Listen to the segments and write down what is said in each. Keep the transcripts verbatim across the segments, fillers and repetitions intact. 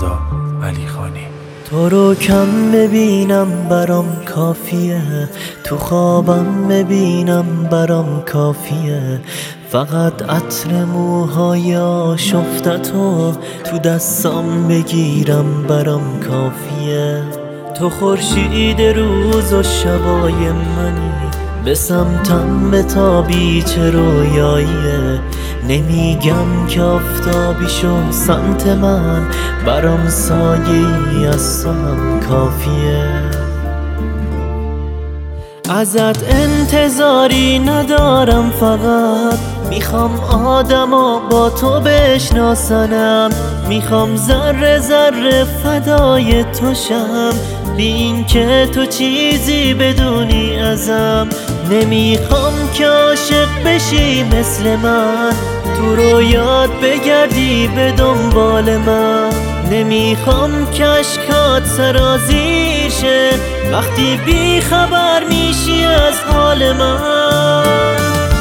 رضا علیخانی. تو رو کم ببینم برام کافیه، تو خوابم ببینم برام کافیه، فقط عطر موهای آشفتتو تو دستام بگیرم برام کافیه. تو خورشید روز و شبای منی، به سمتم بتابی چه رویاییه، نمیگم که آفتابی شو سمت من، برام سایه‌ای از تو هم کافیه. ازت انتظاری ندارم، فقط میخوام آدما با تو بشناسنم، میخوام ذره ذره فدای تو شم، بی این که تو چیزی بدونی ازم. نمیخوام که عاشق بشی مثل من، تو رویات بگردی به دنبال من، نمیخوام که اشکات سرازیر شه وقتی بی خبر میشی از حال من.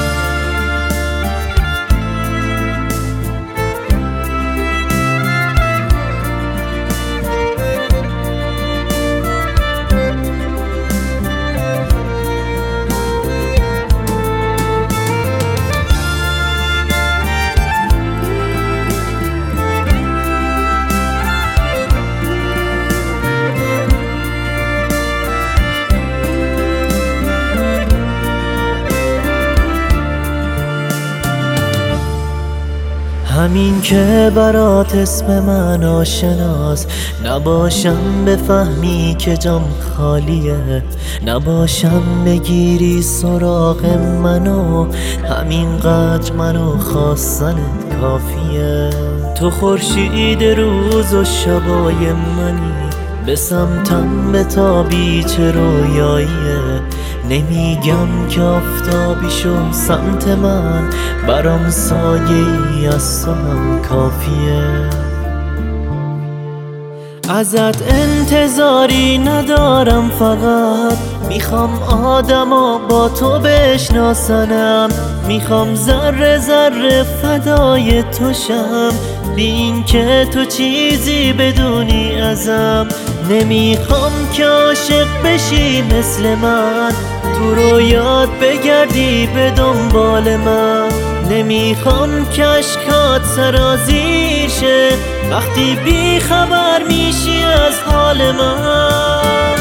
همین که برات اسم من آشناست، نباشم بفهمی که جام خالیه، نباشم بگیری سراغ منو، همینقدر منو خواستنت کافیه. تو خورشید روز و شبای منی، به سمتم بتابی چه رویاییه، نمیگم که آفتابی شو سمت من، برام سایه‌ای از تو هم کافیه. ازت انتظاری ندارم، فقط میخوام آدما با تو بشناسنم، میخوام ذره ذره فدای تو شم، بی این که تو چیزی بدونی ازم. نمیخوام که عاشق بشی مثل من، تو رویات بگردی به دنبال من، نمیخوام که اشکات سرازیر شه وقتی بی خبر میشی از حال من.